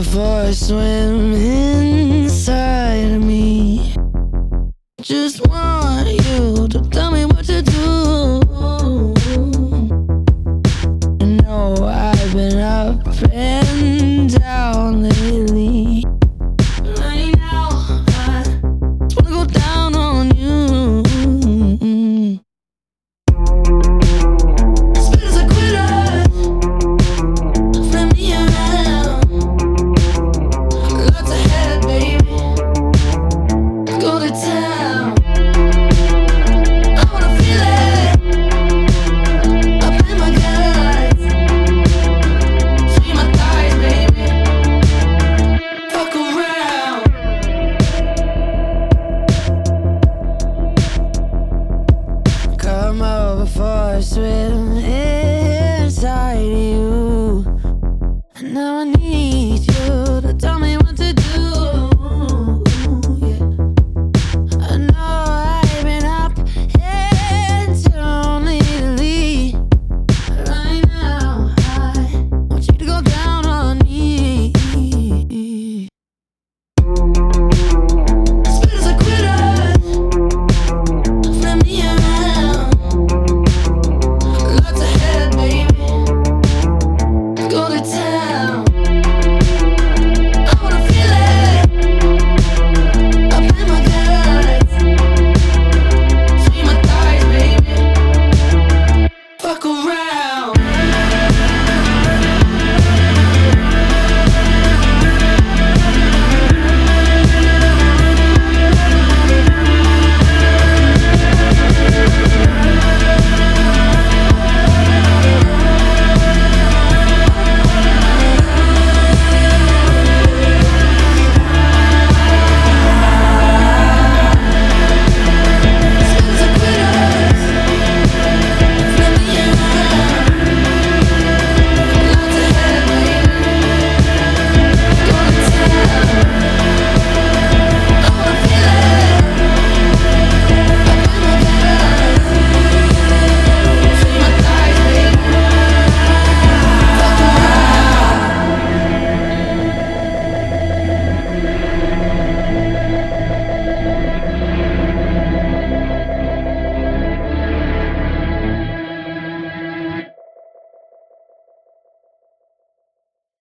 before I swim inside of me. Just want you to tell me what to do. You know I've been up and down lately. Right now, I just wanna go down on you. Spit as a quitter, flip me around. Lots ahead, baby. Go to town. I wanna feel it up in my guts. Between my thighs, baby. Fuck around. Come over before I swim in